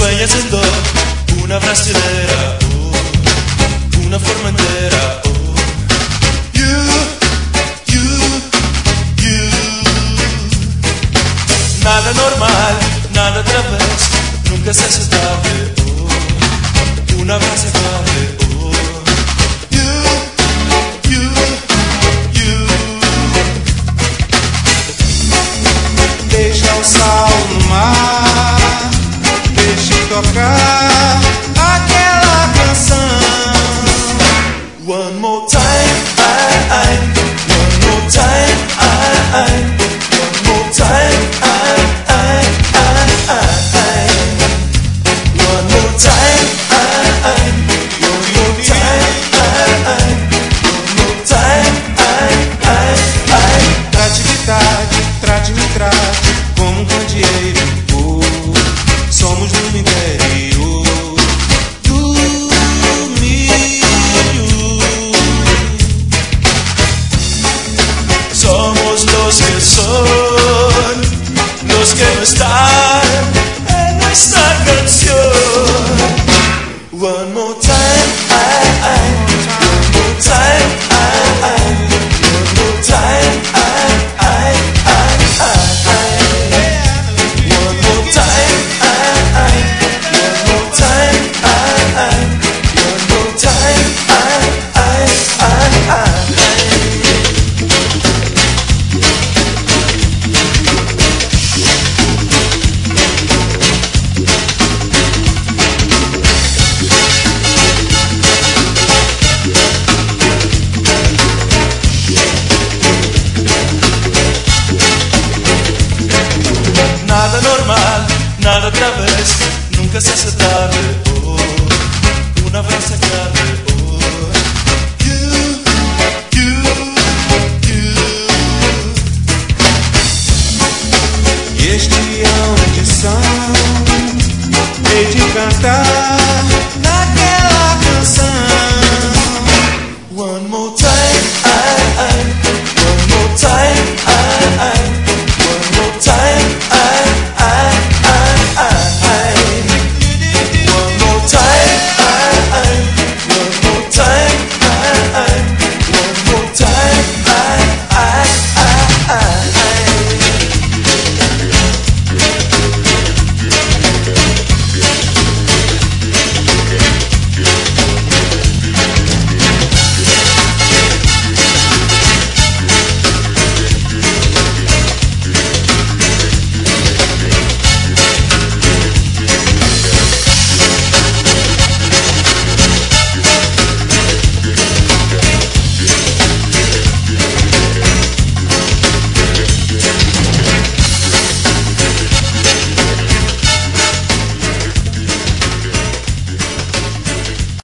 sueña siendo una brasilera, oh, una forma entera, oh. Nada normal, nada otra vez, nunca se hace tarde, oh, una vez se tarde, oh. Deixa o sal no mar, deixe tocar aquela canção. One more time, one more time, one more time, one more time, one more time. Trate-me, trate como um candeeiro, oh, somos do interior do milho. Somos los que son, los que no están en nuestra canción. One more time, one more time, one more time, one more time, one more time, one more time, Nada normal, nada otra vez, nunca se hace tarde, oh, una vez se tarde, oh. E este é uma audição, hei de cantar